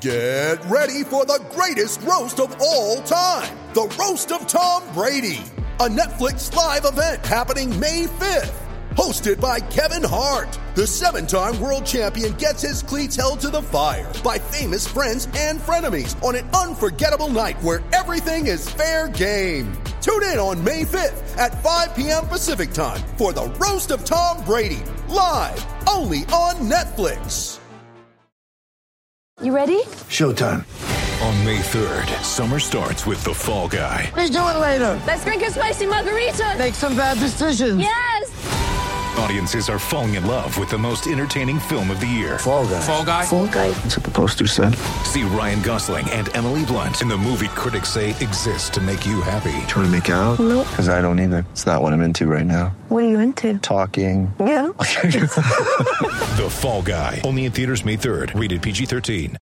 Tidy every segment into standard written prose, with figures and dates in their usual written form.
Get ready for the greatest roast of all time, the Roast of Tom Brady, a Netflix live event happening May 5th. Hosted by Kevin Hart, the 7-time world champion gets his cleats held to the fire by famous friends and frenemies on an unforgettable night where everything is fair game. Tune in on May 5th at 5 p.m. Pacific time for the Roast of Tom Brady, live only on Netflix. You ready? Showtime. On May 3rd, summer starts with The Fall Guy. Let's do it later. Let's drink a spicy margarita. Make some bad decisions. Yes! Audiences are falling in love with the most entertaining film of the year. Fall Guy. Fall Guy? Fall Guy. That's what the poster said. See Ryan Gosling and Emily Blunt in the movie critics say exists to make you happy. Trying to make it out? Nope. Because I don't either. It's not what I'm into right now. What are you into? Talking. Yeah. The Fall Guy. Only in theaters May 3rd. Rated PG-13.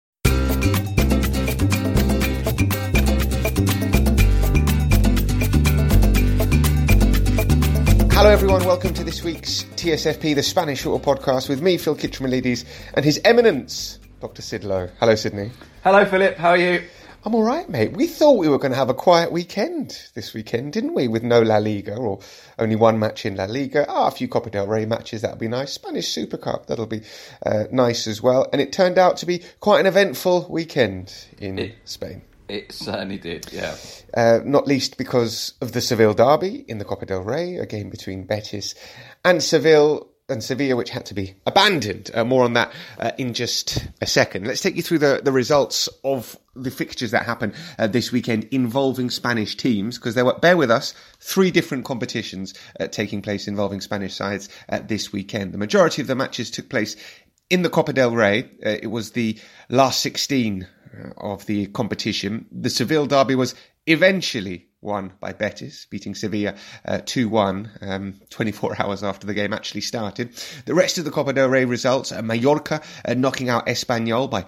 Hello everyone, welcome to this week's TSFP, the Spanish Football Podcast, with me, Phil Kitchamalides, and His Eminence, Dr. Sid Lowe. Hello, Sydney. Hello, Philip. How are you? I'm all right, mate. We thought we were going to have a quiet weekend this weekend, didn't we? With no La Liga, or only one match in La Liga. A few Copa del Rey matches, that'll be nice. Spanish Super Cup, that'll be nice as well. And it turned out to be quite an eventful weekend in Spain. It certainly did, yeah. Not least because of the Seville derby in the Copa del Rey, a game between Betis and Seville and Sevilla, which had to be abandoned. More on that in just a second. Let's take you through the results of the fixtures that happened this weekend involving Spanish teams, because there were, bear with us, 3 different competitions taking place involving Spanish sides this weekend. The majority of the matches took place in the Copa del Rey. It was the last 16 of the competition. The Seville derby was eventually won by Betis, beating Sevilla 2-1, 24 hours after the game actually started. The rest of the Copa del Rey results, Mallorca knocking out Espanyol by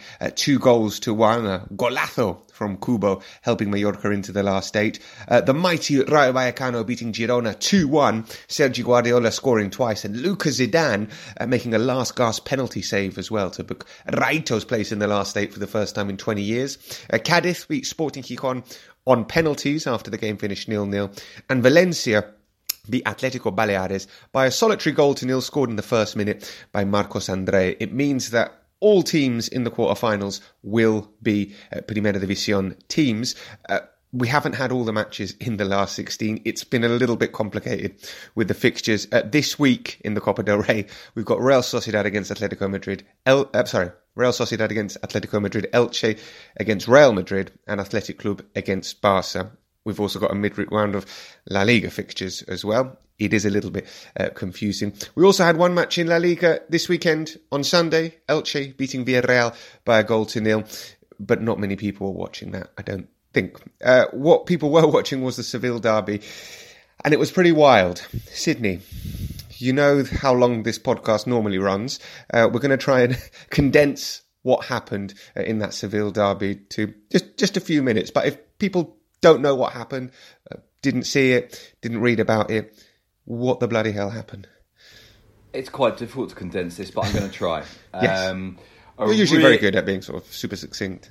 2-1, a golazo from Kubo, helping Mallorca into the last 8. The mighty Rayo Vallecano beating Girona 2-1, Sergi Guardiola scoring twice, and Lucas Zidane making a last-gasp penalty save as well to book Raito's place in the last 8 for the first time in 20 years. Cadiz beat Sporting Gijón on penalties after the game finished 0-0, and Valencia beat Atletico Baleares by a solitary 0-0 scored in the first minute by Marcos André. It means that all teams in the quarterfinals will be Primera División teams. We haven't had all the matches in the last 16. It's been a little bit complicated with the fixtures. This week in the Copa del Rey, we've got Real Sociedad against Atletico Madrid. Real Sociedad against Atletico Madrid, Elche against Real Madrid, and Athletic Club against Barca. We've also got a mid-week round of La Liga fixtures as well. It is a little bit confusing. We also had one match in La Liga this weekend on Sunday, Elche beating Villarreal by a 0-0, but not many people were watching that, I don't think. What people were watching was the Seville derby, and it was pretty wild. Sydney, you know how long this podcast normally runs. We're going to try and condense what happened in that Seville derby to just a few minutes. But if people don't know what happened, didn't see it, didn't read about it, what the bloody hell happened? It's quite difficult to condense this, but I'm going to try. Yes. We're usually very good at being sort of super succinct.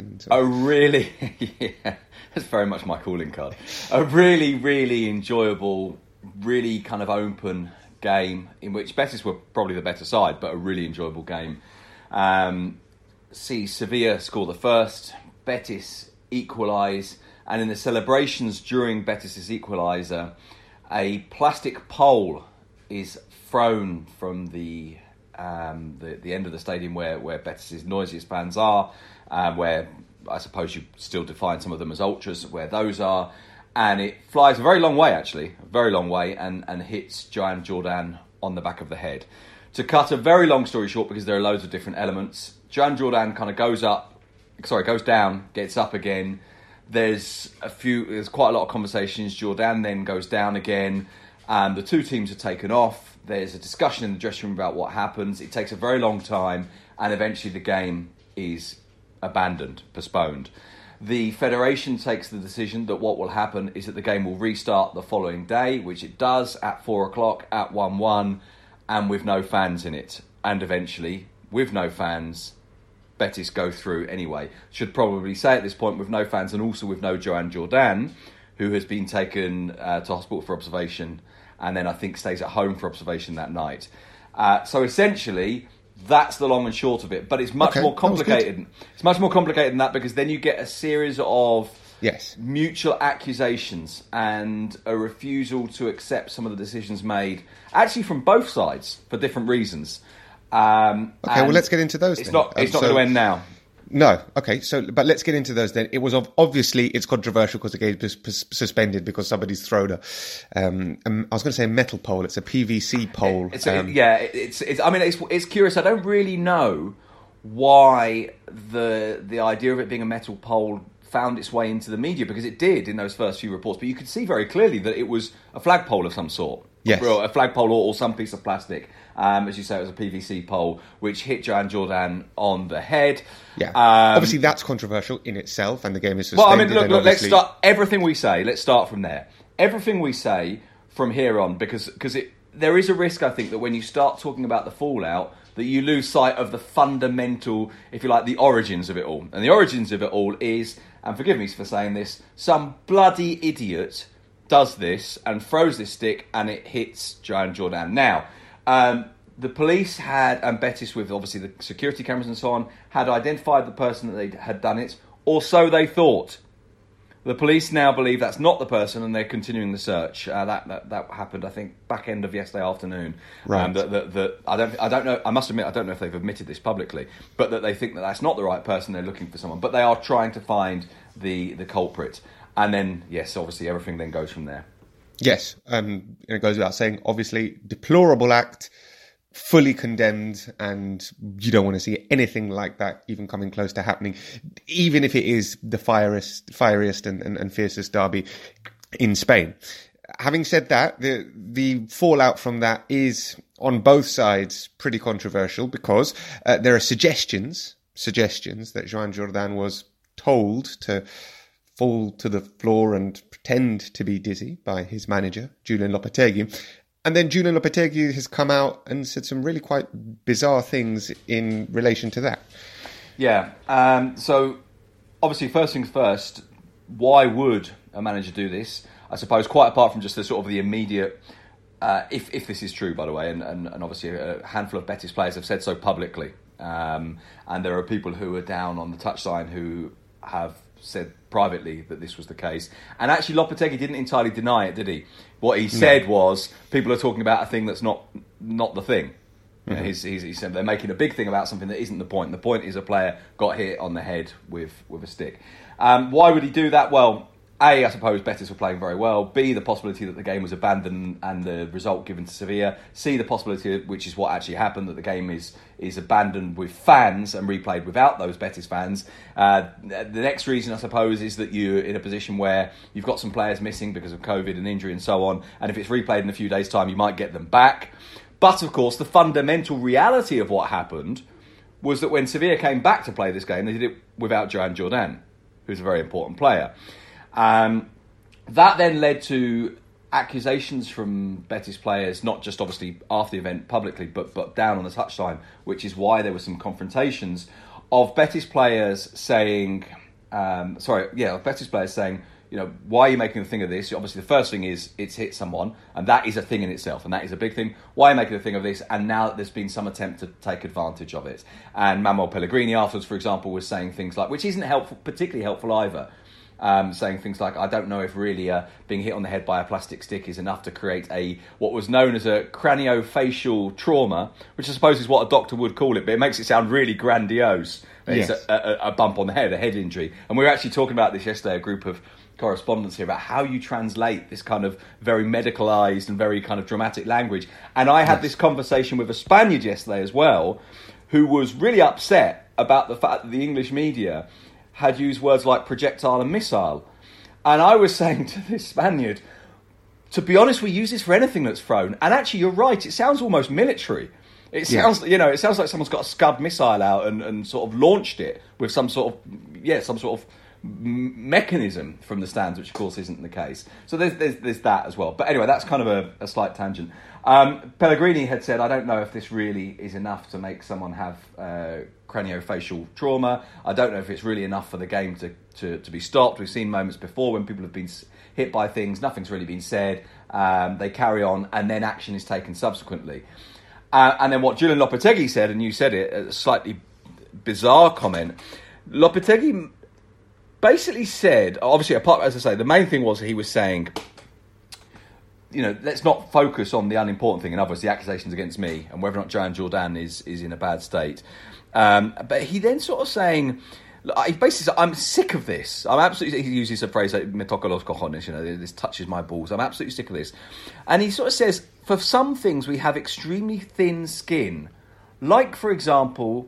Yeah, that's very much my calling card. A really, really enjoyable, really kind of open game in which Betis were probably the better side, but a really enjoyable game. See Sevilla score the first, Betis equalise, and in the celebrations during Betis' equaliser, a plastic pole is thrown from the end of the stadium where Betis' noisiest fans are, where I suppose you still define some of them as ultras, where those are, and it flies a very long way, and hits Joan Jordan on the back of the head. To cut a very long story short, because there are loads of different elements, Joan Jordan kind of goes down, gets up again. There's quite a lot of conversations. Jordan then goes down again, and the two teams are taken off. There's a discussion in the dressing room about what happens. It takes a very long time, and eventually the game is abandoned, postponed. The federation takes the decision that what will happen is that the game will restart the following day, which it does at 4:00 at 1-1, and with no fans in it. And eventually, with no fans, Betis go through anyway. Should probably say at this point, with no fans and also with no Joan Jordan, who has been taken to hospital for observation and then I think stays at home for observation that night. So essentially, that's the long and short of it. But it's much more complicated. It's much more complicated than that, because then you get a series of mutual accusations and a refusal to accept some of the decisions made, actually from both sides, for different reasons. Well, let's get into those. It's not going to end now. No, okay. But let's get into those then. It was obviously it's controversial because the game was suspended because somebody's thrown I was going to say a metal pole. It's a PVC pole. It's curious. I don't really know why the idea of it being a metal pole found its way into the media, because it did in those first few reports. But you could see very clearly that it was a flagpole of some sort. Yes. A flagpole or some piece of plastic. As you say, it was a PVC pole which hit Joan Jordan on the head. Yeah. Obviously, that's controversial in itself, and the game is suspended. Well, look, let's start everything we say. Let's start from there. Everything we say from here on, because there is a risk, I think, that when you start talking about the fallout, that you lose sight of the fundamental, if you like, the origins of it all. And the origins of it all is, and forgive me for saying this, some bloody idiot does this and throws this stick and it hits Joan Jordan. Now, the police had, and Betis with obviously the security cameras and so on, had identified the person that they had done it, or so they thought. The police now believe that's not the person, and they're continuing the search. That happened, I think, back end of yesterday afternoon. Right. I don't know. I must admit, I don't know if they've admitted this publicly, but that they think that that's not the right person. They're looking for someone, but they are trying to find the culprit. And then, yes, obviously, everything then goes from there. Yes, and it goes without saying, obviously, deplorable act, fully condemned, and you don't want to see anything like that even coming close to happening, even if it is the fieriest and fiercest derby in Spain. Having said that, the fallout from that is, on both sides, pretty controversial, because there are suggestions that Joan Jordan was told to fall to the floor and pretend to be dizzy by his manager, Julen Lopetegui. And then Julen Lopetegui has come out and said some really quite bizarre things in relation to that. Yeah. So, obviously, first things first, why would a manager do this? I suppose, quite apart from just the sort of the immediate, if this is true, by the way, and obviously a handful of Betis players have said so publicly. And there are people who are down on the touchline who have said privately that this was the case. And actually, Lopetegui didn't entirely deny it, did he? What he said was, people are talking about a thing that's not the thing. Mm-hmm. He said they're making a big thing about something that isn't the point. The point is a player got hit on the head with a stick. Why would he do that? Well, A, I suppose Betis were playing very well. B, the possibility that the game was abandoned and the result given to Sevilla. C, the possibility, which is what actually happened, that the game is abandoned with fans and replayed without those Betis fans. The next reason, I suppose, is that you're in a position where you've got some players missing because of COVID and injury and so on. And if it's replayed in a few days' time, you might get them back. But, of course, the fundamental reality of what happened was that when Sevilla came back to play this game, they did it without Joan Jordan, who's a very important player. That then led to accusations from Betis players, not just obviously after the event publicly, but down on the touchline, which is why there were some confrontations of Betis players saying, you know, why are you making a thing of this? Obviously, the first thing is it's hit someone, and that is a thing in itself, and that is a big thing. Why are you making a thing of this? And now there's been some attempt to take advantage of it. And Manuel Pellegrini afterwards, for example, was saying things like, which isn't helpful, particularly helpful either, saying things like, I don't know if really being hit on the head by a plastic stick is enough to create what was known as a craniofacial trauma, which I suppose is what a doctor would call it, but it makes it sound really grandiose. It's a bump on the head, a head injury. And we were actually talking about this yesterday, a group of correspondents here, about how you translate this kind of very medicalised and very kind of dramatic language. And I had this conversation with a Spaniard yesterday as well, who was really upset about the fact that the English media had used words like projectile and missile. And I was saying to this Spaniard, to be honest, we use this for anything that's thrown. And actually, you're right, it sounds almost military. It sounds, it sounds like someone's got a Scud missile out and sort of launched it with some sort of mechanism from the stands, which of course isn't the case. So there's that as well. But anyway, that's kind of a slight tangent. Pellegrini had said, I don't know if this really is enough to make someone have craniofacial trauma. I don't know if it's really enough for the game to be stopped. We've seen moments before when people have been hit by things, nothing's really been said, they carry on, and then action is taken subsequently. And then what Julian Lopetegui said, and you said it, a slightly bizarre comment, Lopetegui basically said, obviously, apart, as I say, the main thing was he was saying, let's not focus on the unimportant thing, and obviously the accusations against me and whether or not Joan Jordan is in a bad state. But he then sort of saying, he basically said, I'm sick of this. I'm absolutely, he uses a phrase like, me toca los cojones, this touches my balls. I'm absolutely sick of this. And he sort of says, for some things we have extremely thin skin. Like, for example,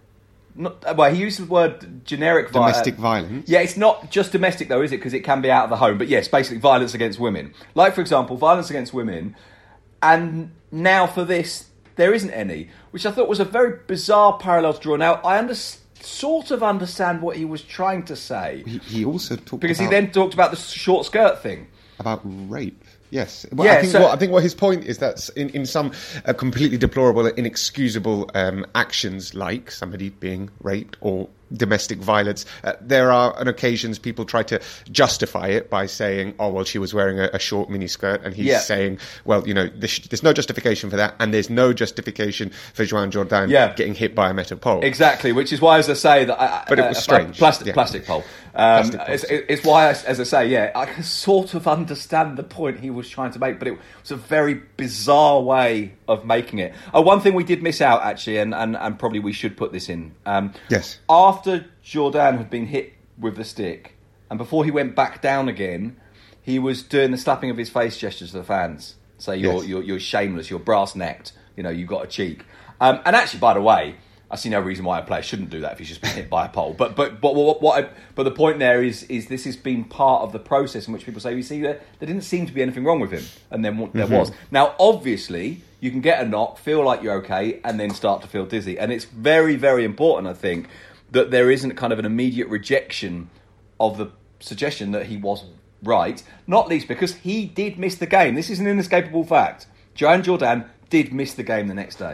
he used the word generic domestic violence. Yeah, it's not just domestic though, is it? Because it can be out of the home. But yes, basically violence against women. Like, for example, violence against women. And now for this, there isn't any. Which I thought was a very bizarre parallel to draw. Now, I sort of understand what he was trying to say. He also talked because he then talked about the short skirt thing. About rape. Yes. Well, yeah, I think what his point is that in some completely deplorable, inexcusable actions, like somebody being raped or domestic violence, there are on occasions people try to justify it by saying, oh, well, she was wearing a short miniskirt, and he's saying, well, there's no justification for that, and there's no justification for Joan Jordan getting hit by a metal pole. Exactly, which is why, as I say, that but it was strange. Plastic pole. It's why, as I say, I can sort of understand the point he was trying to make, but it was a very bizarre way of making it. One thing we did miss out, actually, and probably we should put this in. Yes. After Jordan had been hit with the stick, and before he went back down again, he was doing the slapping of his face gestures to the fans. Say, you're shameless, you're brass-necked, you've got a cheek. And actually, by the way, I see no reason why a player shouldn't do that if he's just been hit by a pole. But the point there is this has been part of the process in which people say, we see that there didn't seem to be anything wrong with him, and then there was. Now, obviously, you can get a knock, feel like you're okay, and then start to feel dizzy. And it's very, very important, I think, that there isn't kind of an immediate rejection of the suggestion that he was right, not least because he did miss the game. This is an inescapable fact. Joan Jordan did miss the game the next day.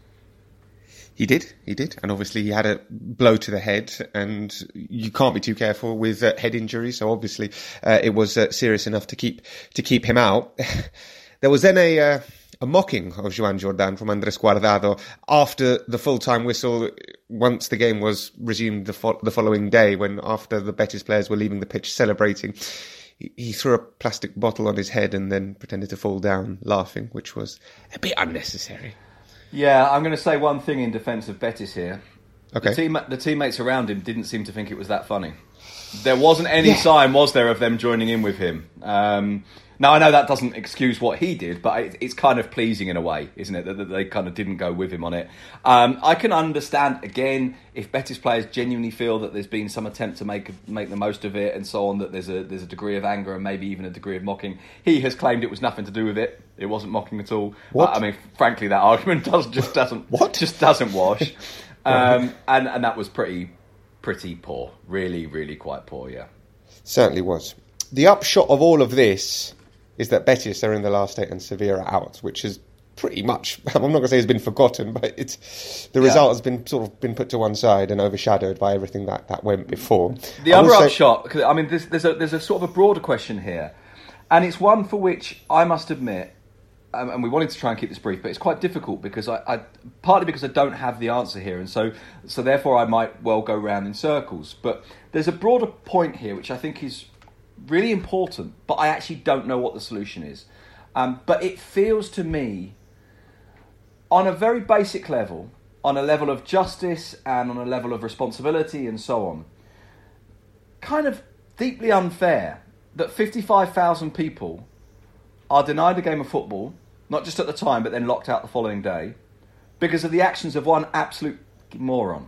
He did, and obviously he had a blow to the head, and you can't be too careful with head injuries. So obviously it was serious enough to keep him out. There was then a mocking of Joan Jordan from Andrés Guardado after the full-time whistle, once the game was resumed the following day, when after the Betis players were leaving the pitch celebrating, he threw a plastic bottle on his head and then pretended to fall down laughing, which was a bit unnecessary. Yeah, I'm going to say one thing in defence of Betis here. Okay. The teammates around him didn't seem to think it was that funny. There wasn't any sign, was there, of them joining in with him? Now, I know that doesn't excuse what he did, but it's kind of pleasing in a way, isn't it, that they kind of didn't go with him on it. I can understand, again, if Betis players genuinely feel that there's been some attempt to make the most of it and so on, that there's a degree of anger and maybe even a degree of mocking. He has claimed it was nothing to do with it. It wasn't mocking at all. What? I mean, frankly, that argument just doesn't wash. And that was pretty poor. Really, really quite poor, yeah. Certainly was. The upshot of all of this is that Betis are in the last 8 and Sevilla are out, which is pretty much, I'm not going to say it's been forgotten, but the result has been sort of been put to one side and overshadowed by everything that went before. The other upshot, I mean, there's a sort of a broader question here, and it's one for which I must admit, and we wanted to try and keep this brief, but it's quite difficult because I partly because I don't have the answer here, and so therefore I might well go round in circles. But there's a broader point here which I think is really important, but I actually don't know what the solution is. But it feels to me, on a very basic level, on a level of justice and on a level of responsibility and so on, kind of deeply unfair that 55,000 people are denied a game of football, not just at the time, but then locked out the following day, because of the actions of one absolute moron.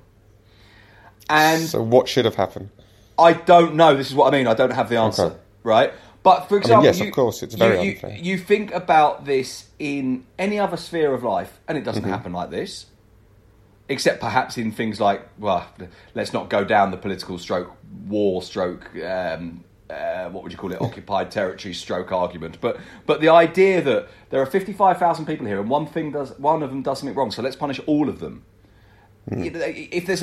And so what should have happened? I don't know. This is what I mean. I don't have the answer, right? But for example, yes, of course, it's very unfair. You think about this in any other sphere of life, and it doesn't happen like this. except perhaps in things like, well, let's not go down the political stroke, war stroke, what would you call it, occupied territory stroke argument. But the idea that there are 55,000 people here and one of them does something wrong, so let's punish all of them. If there's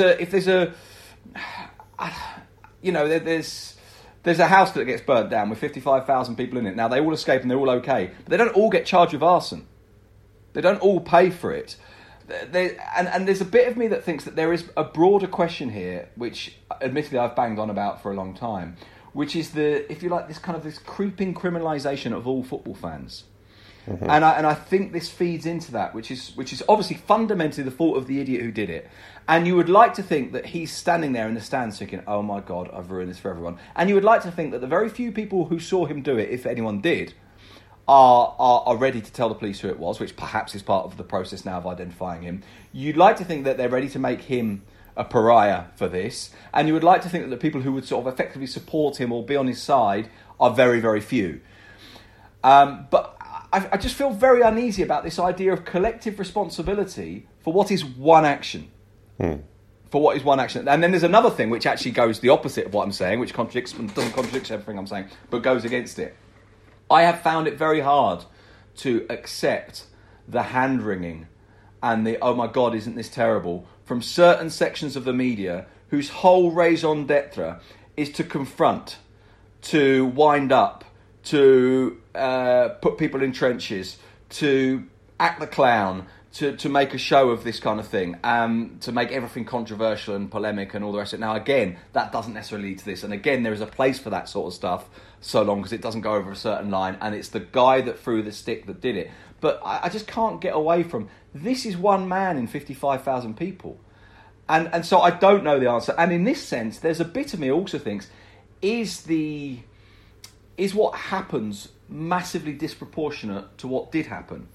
a house that gets burnt down with 55,000 people in it. Now, they all escape and they're all okay, but they don't all get charged with arson. They don't all pay for it. And there's a bit of me that thinks that there is a broader question here, which admittedly I've banged on about for a long time, which is if you like, this creeping criminalisation of all football fans. Mm-hmm. And I think this feeds into that, which is obviously fundamentally the fault of the idiot who did it. And you would like to think that he's standing there in the stands thinking, oh my God, I've ruined this for everyone. And you would like to think that the very few people who saw him do it, if anyone did, are ready to tell the police who it was, which perhaps is part of the process now of identifying him. You'd like to think that they're ready to make him a pariah for this. And you would like to think that the people who would sort of effectively support him or be on his side are very, very few. But I just feel very uneasy about this idea of collective responsibility for what is one action. For what is one action. And then there's another thing which actually goes the opposite of what I'm saying, which doesn't contradict everything I'm saying, but goes against it. I have found it very hard to accept the hand-wringing and the, oh my God, isn't this terrible, from certain sections of the media whose whole raison d'etre is to confront, to wind up, to put people in trenches, to act the clown, to make a show of this kind of thing, to make everything controversial and polemic and all the rest of it. Now, again, that doesn't necessarily lead to this. And again, there is a place for that sort of stuff, so long as it doesn't go over a certain line, and it's the guy that threw the stick that did it. But I just can't get away from, this is one man in 55,000 people. And so I don't know the answer. And in this sense, there's a bit of me also thinks, is what happens massively disproportionate to what did happen?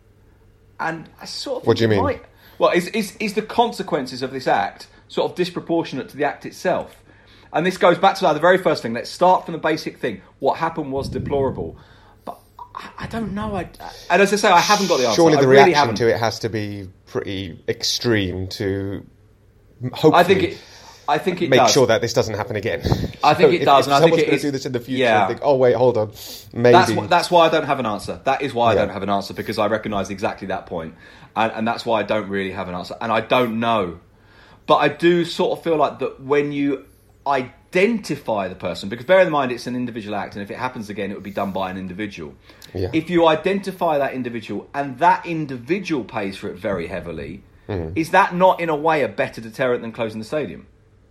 And I sort of... What do you mean? Well, is the consequences of this act sort of disproportionate to the act itself? And this goes back to the very first thing. Let's start from the basic thing. What happened was deplorable. But I don't know. And as I say, I haven't got the answer. Surely the reaction to it has to be pretty extreme to hopefully... I think it make does. sure that this doesn't happen again. I think it does. If someone's going to do this in the future, and think, oh wait, hold on, maybe. That's why I don't have an answer. That is why I don't have an answer, because I recognise exactly that point, and that's why I don't really have an answer. And I don't know, but I do sort of feel like that when you identify the person, because bear in mind it's an individual act, and if it happens again, it would be done by an individual. Yeah. If you identify that individual and that individual pays for it very heavily, is that not in a way a better deterrent than closing the stadium?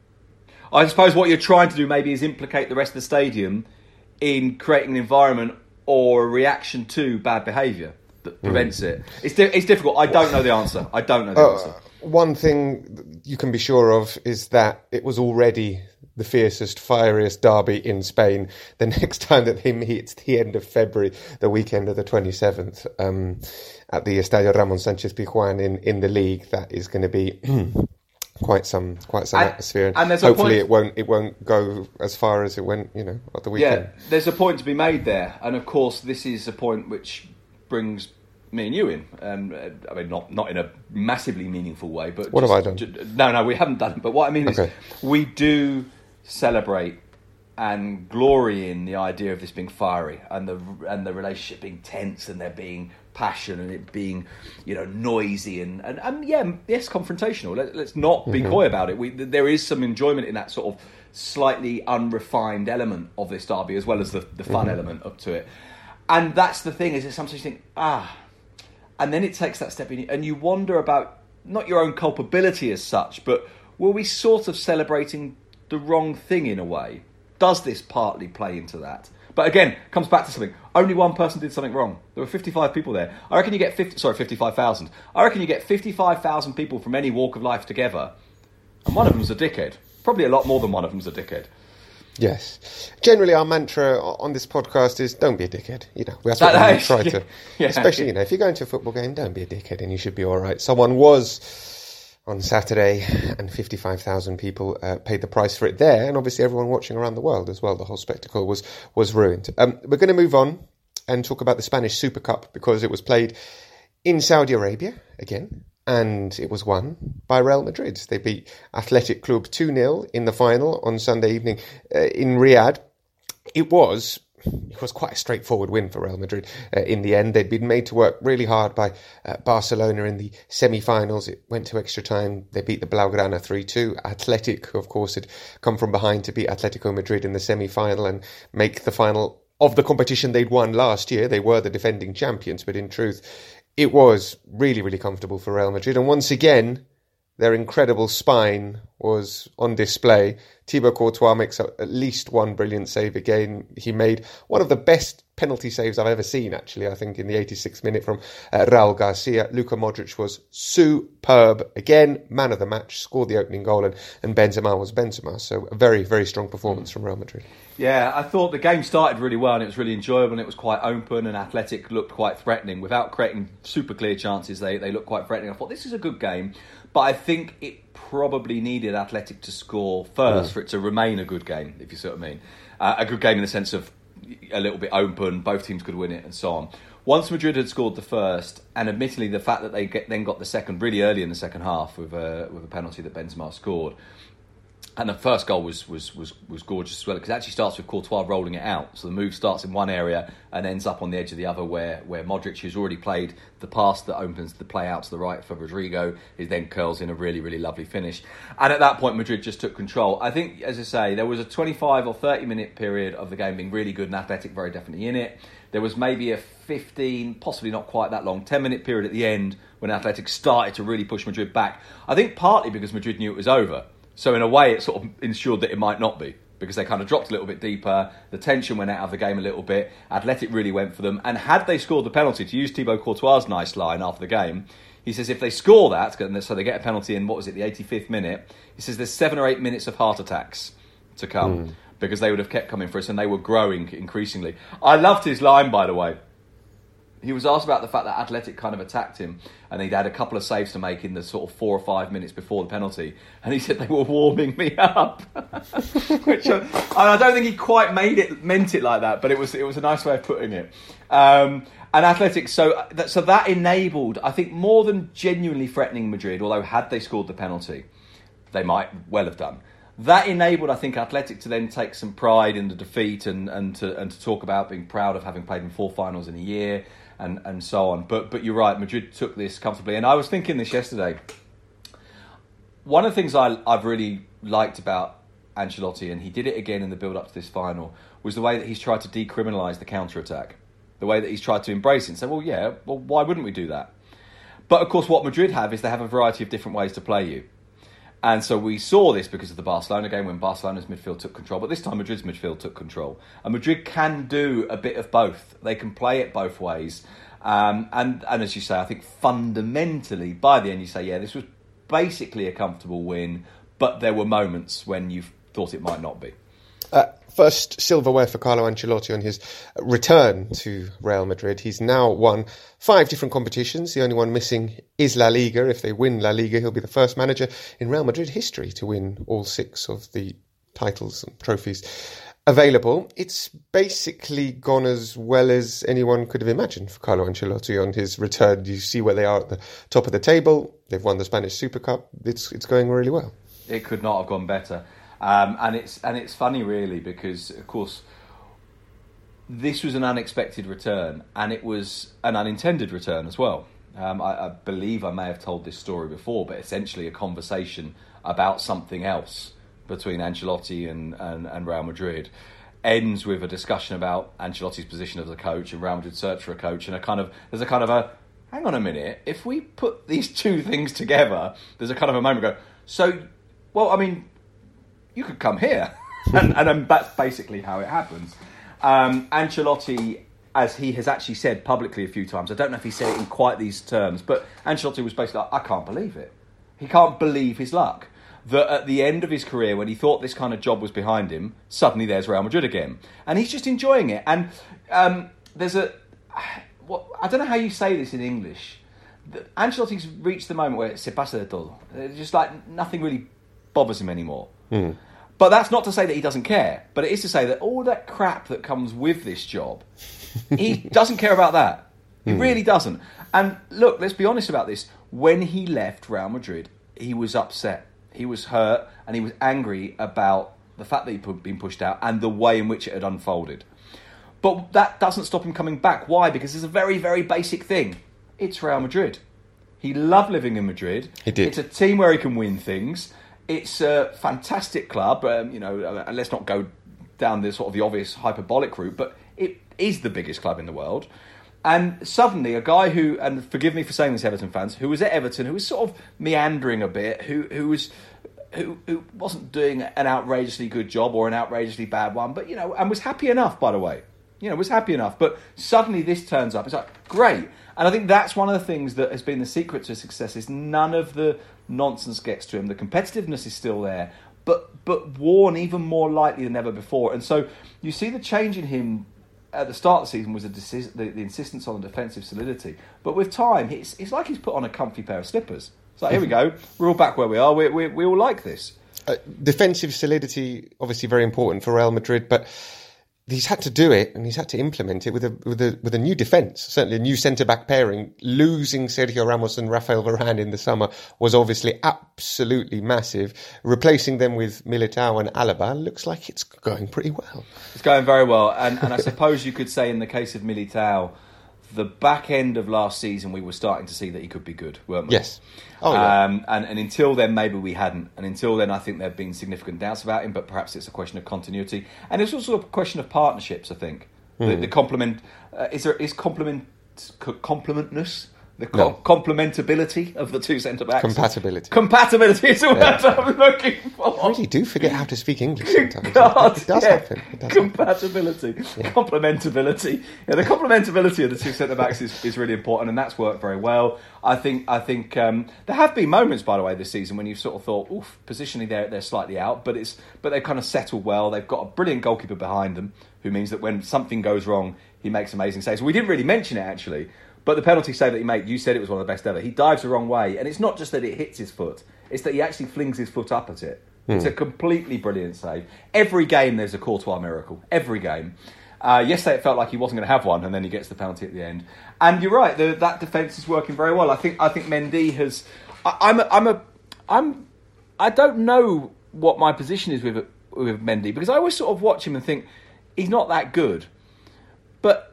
I suppose what you're trying to do maybe is implicate the rest of the stadium in creating an environment or a reaction to bad behaviour that prevents it. It's difficult. I don't know the answer. One thing you can be sure of is that it was already the fiercest, fieriest derby in Spain. The next time that they meet, it's the end of February, the weekend of the 27th, at the Estadio Ramón Sánchez Pizjuán in the league. That is going to be... quite some atmosphere, and hopefully it won't go as far as it went, at the weekend. Yeah, there's a point to be made there, and of course this is a point which brings me and you in. I mean, not in a massively meaningful way, but what have I done? No, we haven't done it. But what I mean is, we do celebrate and glory in the idea of this being fiery and the relationship being tense and there being passion and it being, noisy and confrontational. Let's not be coy about it. There is some enjoyment in that sort of slightly unrefined element of this derby, as well as the fun element up to it. And that's the thing, is that sometimes you think, and then it takes that step in, and you wonder about not your own culpability as such, but were we sort of celebrating the wrong thing in a way? Does this partly play into that? But again, comes back to something. Only one person did something wrong. There were 55 people there. I reckon you get 55,000. I reckon you get 55,000 people from any walk of life together, and one of them's a dickhead. Probably a lot more than one of them's a dickhead. Yes. Generally, our mantra on this podcast is don't be a dickhead. That's what we try to. Yeah. Especially, if you're going to a football game, don't be a dickhead and you should be all right. Someone was on Saturday, and 55,000 people paid the price for it there, and obviously everyone watching around the world as well. The whole spectacle was ruined. We're going to move on and talk about the Spanish Super Cup, because it was played in Saudi Arabia again, and it was won by Real Madrid. They beat Athletic Club 2-0 in the final on Sunday evening in Riyadh. It was quite a straightforward win for Real Madrid in the end. They'd been made to work really hard by Barcelona in the semi-finals. It went to extra time. They beat the Blaugrana 3-2. Athletic, of course, had come from behind to beat Atletico Madrid in the semi-final and make the final of the competition they'd won last year. They were the defending champions, but in truth, it was really, really comfortable for Real Madrid. And once again, their incredible spine was on display. Thibaut Courtois makes at least one brilliant save again. He made one of the best penalty saves I've ever seen, actually, I think, in the 86th minute from Raul Garcia. Luka Modric was superb. Again, man of the match, scored the opening goal, and Benzema was Benzema. So a very, very strong performance from Real Madrid. Yeah, I thought the game started really well and it was really enjoyable and it was quite open, and Athletic looked quite threatening. Without creating super clear chances, they looked quite threatening. I thought this is a good game, but I think it probably needed Athletic to score first for it to remain a good game, if you see what I mean. A good game in the sense of a little bit open, both teams could win it and so on. Once Madrid had scored the first, and admittedly the fact that they then got the second really early in the second half with a penalty that Benzema scored, and the first goal was gorgeous as well, because it actually starts with Courtois rolling it out. So the move starts in one area and ends up on the edge of the other, where Modric, who's already played the pass that opens the play out to the right for Rodrigo, is then curls in a really, really lovely finish. And at that point, Madrid just took control. I think, as I say, there was a 25 or 30 minute period of the game being really good and Athletic very definitely in it. There was maybe a 15, possibly not quite that long, 10-minute period at the end when Athletic started to really push Madrid back. I think partly because Madrid knew it was over. So in a way, it sort of ensured that it might not be, because they kind of dropped a little bit deeper. The tension went out of the game a little bit. Athletic really went for them. And had they scored the penalty, to use Thibaut Courtois' nice line after the game, he says if they score that, so they get a penalty in, the 85th minute, he says there's 7 or 8 minutes of heart attacks to come, because they would have kept coming for us and they were growing increasingly. I loved his line, by the way. He was asked about the fact that Athletic kind of attacked him and he'd had a couple of saves to make in the sort of 4 or 5 minutes before the penalty. And he said they were warming me up. Which I don't think he quite meant it like that, but it was a nice way of putting it. And Athletic, so that enabled, I think, more than genuinely threatening Madrid, although had they scored the penalty, they might well have done. That enabled, I think, Athletic to then take some pride in the defeat and to talk about being proud of having played in 4 finals in a year. And so on. But you're right, Madrid took this comfortably. And I was thinking this yesterday. One of the things I've really liked about Ancelotti, and he did it again in the build-up to this final, was the way that he's tried to decriminalise the counter-attack. The way that he's tried to embrace it and say, well, why wouldn't we do that? But, of course, what Madrid have is they have a variety of different ways to play you. And so we saw this because of the Barcelona game when Barcelona's midfield took control. But this time Madrid's midfield took control. And Madrid can do a bit of both. They can play it both ways. And as you say, I think fundamentally, by the end you say, yeah, this was basically a comfortable win. But there were moments when you thought it might not be. First silverware for Carlo Ancelotti on his return to Real Madrid. He's now won 5 different competitions. The only one missing is La Liga. If they win La Liga, he'll be the first manager in Real Madrid history to win all 6 of the titles and trophies available. It's basically gone as well as anyone could have imagined for Carlo Ancelotti on his return. You see where they are at the top of the table. They've won the Spanish Super Cup. It's going really well. It could not have gone better. And it's funny, really, because, of course, this was an unexpected return, and it was an unintended return as well. I believe I may have told this story before, but essentially a conversation about something else between Ancelotti and Real Madrid ends with a discussion about Ancelotti's position as a coach and Real Madrid's search for a coach, and there's a kind of a, hang on a minute, if we put these two things together, there's a kind of a moment go, so, well, I mean, you could come here. and that's basically how it happens. Ancelotti, as he has actually said publicly a few times, I don't know if he said it in quite these terms, but Ancelotti was basically like, I can't believe it. He can't believe his luck. That at the end of his career, when he thought this kind of job was behind him, suddenly there's Real Madrid again. And he's just enjoying it. And there's I don't know how you say this in English. Ancelotti's reached the moment where se pasa de todo. It's just like nothing really bothers him anymore. But that's not to say that he doesn't care. But it is to say that all that crap that comes with this job, he doesn't care about that. He really doesn't. And look, let's be honest about this. When he left Real Madrid, he was upset. He was hurt and he was angry about the fact that he'd been pushed out and the way in which it had unfolded. But that doesn't stop him coming back. Why? Because it's a very, very basic thing. It's Real Madrid. He loved living in Madrid. He did. It's a team where he can win things. It's a fantastic club. And let's not go down the sort of the obvious hyperbolic route, but it is the biggest club in the world. And suddenly, a guy who, and forgive me for saying this, Everton fans, who was at Everton, who was sort of meandering a bit, who wasn't doing an outrageously good job or an outrageously bad one, but and was happy enough, by the way. Was happy enough. But suddenly this turns up. It's like, great. And I think that's one of the things that has been the secret to success is none of the nonsense gets to him. The competitiveness is still there, but worn even more lightly than ever before. And so you see the change in him at the start of the season was the insistence on the defensive solidity. But with time, it's like he's put on a comfy pair of slippers. It's like, here we go. We're all back where we are. We all like this. Defensive solidity, obviously very important for Real Madrid, but he's had to do it and he's had to implement it with a new defence, certainly a new centre-back pairing. Losing Sergio Ramos and Rafael Varane in the summer was obviously absolutely massive. Replacing them with Militao and Alaba looks like it's going pretty well. It's going very well. And I suppose you could say in the case of Militao, the back end of last season we were starting to see that he could be good, weren't we? Yes. Oh, yeah. And until then, maybe we hadn't. And until then, I think there have been significant doubts about him, but perhaps it's a question of continuity. And it's also a question of partnerships, I think. The complementness, the complementability of the two centre-backs. Compatibility is the word I'm looking for. I really do forget how to speak English sometimes. God, it does happen. Compatibility. Complementability. Yeah, the complementability of the two centre-backs is really important, and that's worked very well. I think there have been moments, by the way, this season when you've sort of thought, oof, positionally they're slightly out, but they've kind of settled well. They've got a brilliant goalkeeper behind them, who means that when something goes wrong, he makes amazing saves. We didn't really mention it, actually, but the penalty save that he made, you said it was one of the best ever. He dives the wrong way, and it's not just that it hits his foot, it's that he actually flings his foot up at it. It's a completely brilliant save. Every game there's a Courtois miracle. Every game. Yesterday it felt like he wasn't going to have one, and then he gets the penalty at the end. And you're right, that defence is working very well. I think Mendy has. I don't know what my position is with Mendy, because I always sort of watch him and think he's not that good. But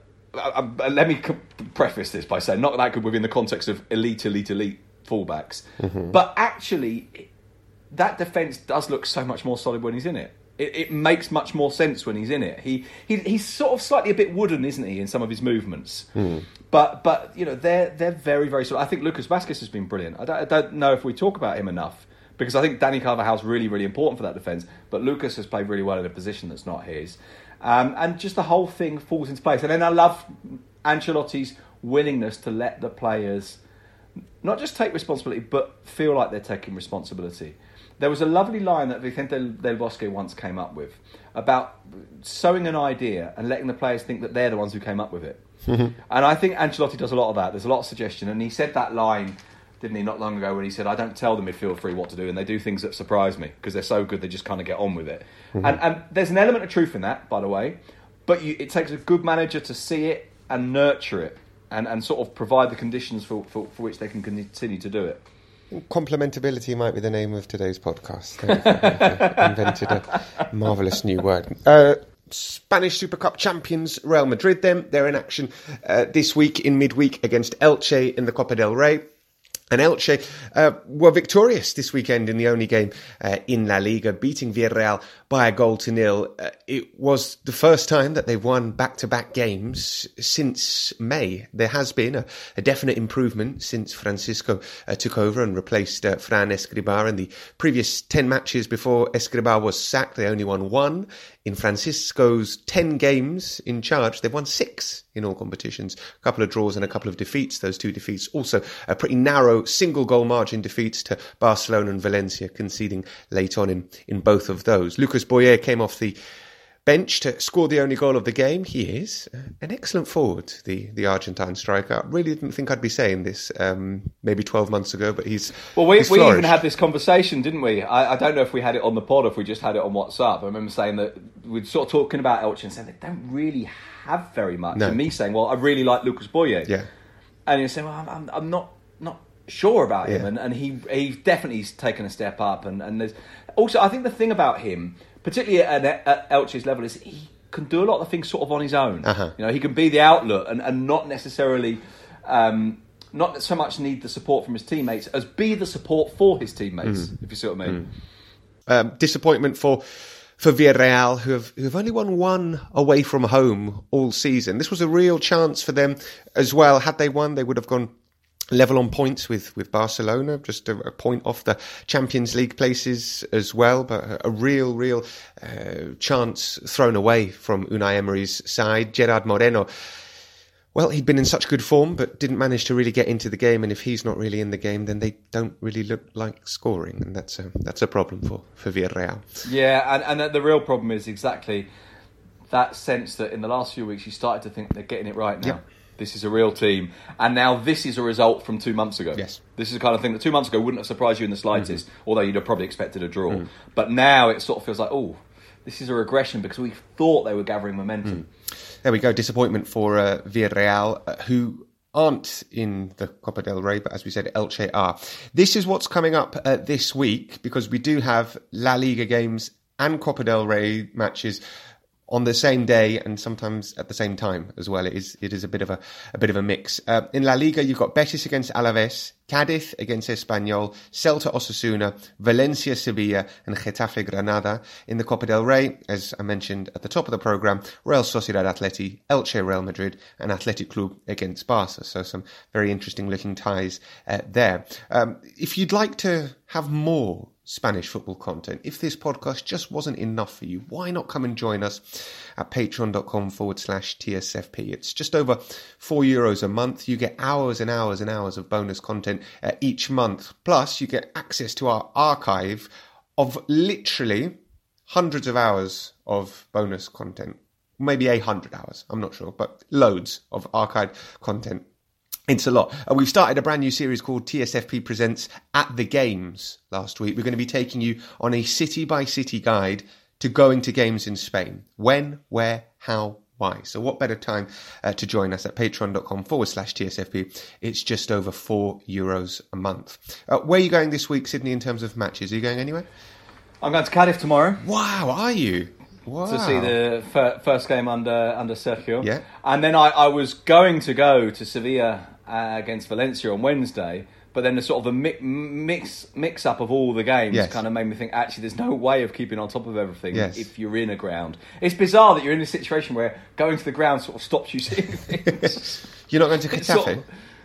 let me preface this by saying not that good within the context of elite fullbacks. Mm-hmm. But actually, that defence does look so much more solid when he's in it. It makes much more sense when he's in it. He's sort of slightly a bit wooden, isn't he, in some of his movements? Mm. But they're very, very solid. I think Lucas Vázquez has been brilliant. I don't know if we talk about him enough, because I think Dani Carvajal's really, really important for that defence. But Lucas has played really well in a position that's not his. And just the whole thing falls into place. And then I love Ancelotti's willingness to let the players not just take responsibility, but feel like they're taking responsibility. There was a lovely line that Vicente Del Bosque once came up with about sowing an idea and letting the players think that they're the ones who came up with it. And I think Ancelotti does a lot of that. There's a lot of suggestion. And he said that line, didn't he, not long ago, when he said, I don't tell the midfield three what to do, and they do things that surprise me because they're so good they just kind of get on with it. Mm-hmm. And there's an element of truth in that, by the way, but it takes a good manager to see it and nurture it and sort of provide the conditions for which they can continue to do it. Complementability might be the name of today's podcast. Invented a marvellous new word. Spanish Super Cup champions Real Madrid, they're in action this week in midweek against Elche in the Copa del Rey. And Elche were victorious this weekend in the only game in La Liga, beating Villarreal by 1-0. It was the first time that they've won back-to-back games since May. There has been a definite improvement since Francisco took over and replaced Fran Escribá. In the previous 10 matches before Escribá was sacked, they only won 1. In Francisco's 10 games in charge, they've won 6 in all competitions. A couple of draws and a couple of defeats. Those 2 defeats also a pretty narrow single-goal margin defeats to Barcelona and Valencia, conceding late on in both of those. Lucas Boyer came off the bench to score the only goal of the game. He is an excellent forward, the Argentine striker. I really didn't think I'd be saying this maybe 12 months ago, but he's we even had this conversation, didn't we? I don't know if we had it on the pod or if we just had it on WhatsApp. I remember saying that we're sort of talking about Elche and saying they don't really have very much. No. And me saying, well, I really like Lucas Boyer. Yeah. and you're saying, well, I'm not sure about him, and he definitely taken a step up, and there's also, I think the thing about him, particularly at Elche's level, is he can do a lot of things sort of on his own. You know, he can be the outlet and not necessarily not so much need the support from his teammates as be the support for his teammates, if you see what I mean. Disappointment for Villarreal, who have only won one away from home all season. This was a real chance for them as well. Had they won, they would have gone level on points with Barcelona, just a point off the Champions League places as well, but a real chance thrown away from Unai Emery's side. Gerard Moreno, well, he'd been in such good form, but didn't manage to really get into the game, and if he's not really in the game, then they don't really look like scoring, and that's a problem for Villarreal. Yeah, and the real problem is exactly that sense that in the last few weeks you started to think they're getting it right now. Yep. This is a real team. And now this is a result from 2 months ago. Yes. This is the kind of thing that 2 months ago wouldn't have surprised you in the slightest, although you'd have probably expected a draw. But now it sort of feels like, oh, this is a regression because we thought they were gathering momentum. There we go. Disappointment for Villarreal, who aren't in the Copa del Rey, but as we said, Elche are. This is what's coming up this week, because we do have La Liga games and Copa del Rey matches on the same day and sometimes at the same time as well. It is a bit of a mix. In La Liga, you've got Betis against Alaves, Cádiz against Espanyol, Celta Osasuna, Valencia Sevilla, and Getafe Granada. In the Copa del Rey, as I mentioned at the top of the programme, Real Sociedad Atleti, Elche Real Madrid, and Athletic Club against Barca. So some very interesting looking ties there. If you'd like to have more Spanish football content, if this podcast just wasn't enough for you, why not come and join us at patreon.com/TSFP. It's just over €4 a month. You get hours and hours and hours of bonus content each month. Plus, you get access to our archive of literally hundreds of hours of bonus content. Maybe 800 hours, I'm not sure, but loads of archived content. It's a lot. We've started a brand new series called TSFP Presents At The Games last week. We're going to be taking you on a city-by-city guide to going to games in Spain. When, where, how, why. So what better time to join us at patreon.com/TSFP. It's just over €4 a month. Where are you going this week, Sydney, in terms of matches? Are you going anywhere? I'm going to Cardiff tomorrow. Wow, are you? Wow. To see the first game under Sergio. Yeah. And then I was going to go to Sevilla against Valencia on Wednesday, but then the sort of a mix up of all the games kind of made me think, actually, there's no way of keeping on top of everything if you're in a ground. It's bizarre that you're in a situation where going to the ground sort of stops you seeing things. You're not going to Getafe?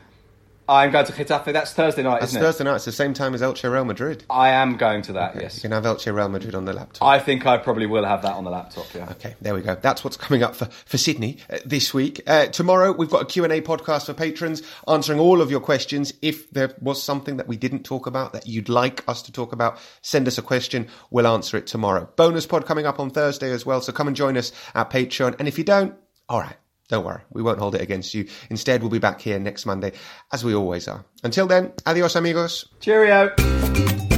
I'm going to Getafe. That's Thursday night, isn't it? That's Thursday night. It's the same time as Elche Real Madrid. I am going to that, yes. You can have Elche Real Madrid on the laptop. I think I probably will have that on the laptop, yeah. Okay, there we go. That's what's coming up for Sydney this week. Tomorrow, we've got a Q&A podcast for patrons, answering all of your questions. If there was something that we didn't talk about that you'd like us to talk about, send us a question. We'll answer it tomorrow. Bonus pod coming up on Thursday as well, so come and join us at Patreon. And if you don't, all right. Don't worry, we won't hold it against you. Instead, we'll be back here next Monday, as we always are. Until then, adios amigos. Cheerio.